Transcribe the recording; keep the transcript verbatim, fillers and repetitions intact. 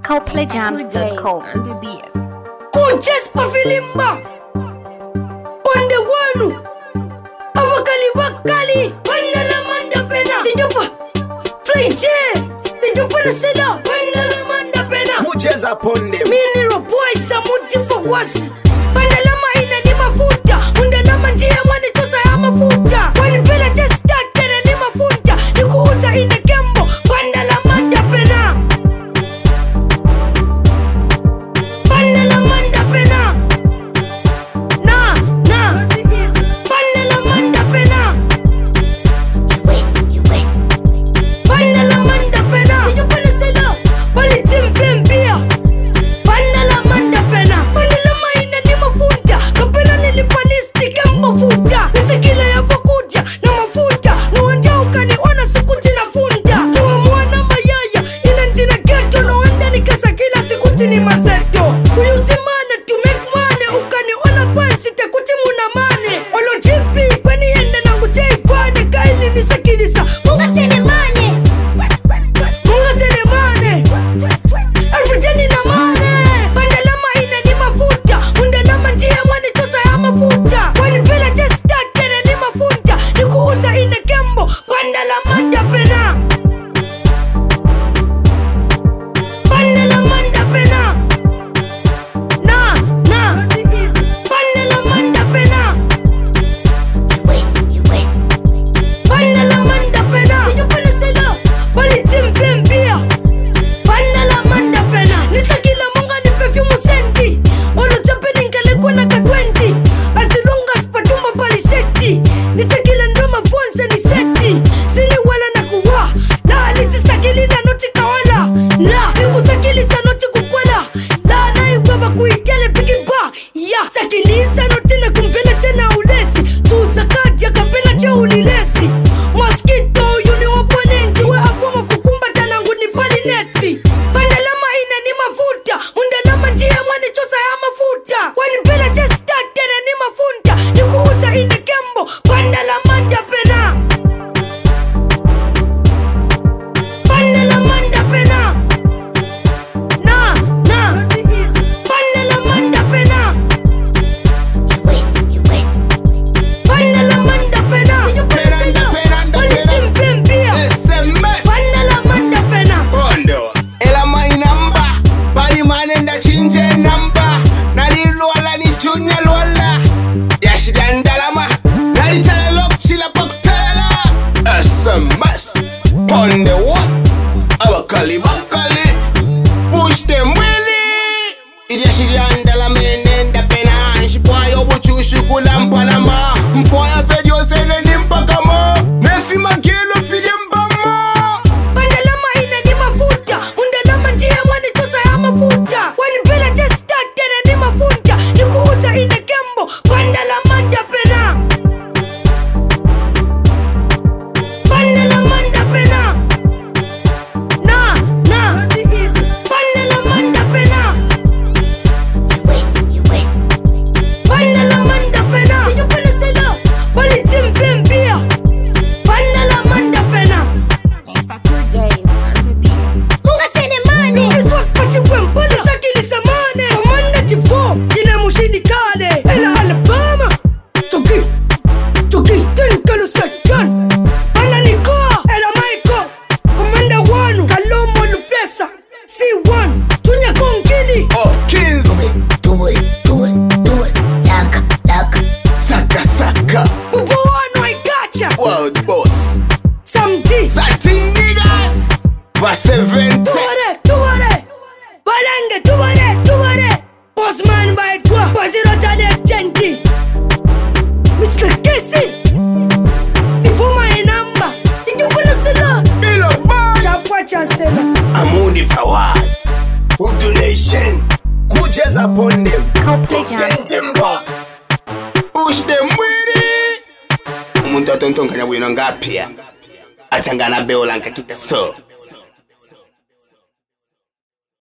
coplay jams dot com. Kuches pa filimba Pande wanu Avakali bakali Panda la manda pena Dijupa Flyche Dijupa na seda Panda la manda pena Kuches aponde Mini roboy samuti fawasi Panda la maina ni mafuta Munda la manjia mwani tosa ya mafuta Wani pila chesta kena ni mafuta Ni kuuza ina kembo Panda la manda pena Panda la manda pena Na, na Panda la manda pena Panda la manda pena Diyo pala sila Bali timpempia Panda la manda pena Panda la maina ni mafuta Kapena nilipalisti kembo futa Nisa kila ya vakuja na mafuta Nuwanja ukani wana sikuti na funda Tuwa mwana mayaya Ina ntina geto Nuwanda nikasa kila sikuti ni mazeto Uyuzimane to make money Ukani wana pansi tekuti muna mane Olo jipi kweni ende nangu jaifane Kaili nisakidisa Munga selemane Munga selemane Alfajani na mane Panda la maina ni mafuta Munda la manjia mwani tosa ya mafuta Wani pila chesta kene ni mafuta Ni kuuza ina kembo Panda la manda pena Panda la manda pena Na, na Panda la manda pena Panda la manda pena Diyo pala sila Bali timpempia Panda la manda pena Nisa kila munga ni perfume senti Olo chape ninkale kwa naka twenty Azilunga spatumba pali seti Nisa kila ndoma fonse ni seti Sini wala na kuwa La nisisakili na noti kawala La nikusakilisa noti kupwala La na iwaba kuitele pigi ba Ya sakilisa noti na kumvele tena ulesi Suza kaja kapena cha ulilesi Mosquito yuni oponenti We akuma kukumba tanangu ni pali neti Panda la maina ni mafuta Munda la manjia mwani chosa ya mafuta Wani pila chesta kene ni mafuta Ni kuuza ina kembo Panda la manda pena Panda la manda pena Na, na Panda la manda pena Panda la manda pena Diyo pala sila Bali timpempia S M S Panda la manda pena Pondo Ela my number Bali manenda chinje number Nalilwala ni junior lwala Yashidandalama Nalitala lok chila paktala S M S Ponde what? Abakali bakali Push them willy Idia shidandala menenda pena Nshipwayo buchu shukula mpalama Mfoya fedio sene nimpakamo Nefi magilo fide mbamo Panda la maina ni mafuta Munda la manjia mwani tosa ya mafuta Wani pila chesta kene ni mafuta Ni kuuza ina kembo Panda la manda pena Panda la manda pena Na, na Panda la manda pena Panda la manda pena Diyo pala sila Bali timpempia Panda la manda pena Munga selemane Kiswak pachi wempala Sakili samane Komanda tifo Jina mushini kale Ela Alabama Toki Toki Tinkalo sechan Ana nikoa Ela maiko Komanda wanu Kalomo lupesa C one Tunya kongili Oh Kings Do it, do it, do it, laka, laka. Saka saka Bubo wanu I gotcha World boss Some D Satin niggas Va seventy Tuware, tuware Balenge, tuware, tuware Bossman by toi Baziro jade genti Mister Casey Before my number Diyo pala sila Ilo boss Chapwa chasela Amudi Fawaz Ubdu Nation Kuches upon them coplay jams dot com. Push them with it Umuntu atontonga nyabwino ngapia Atangana beola nkakita so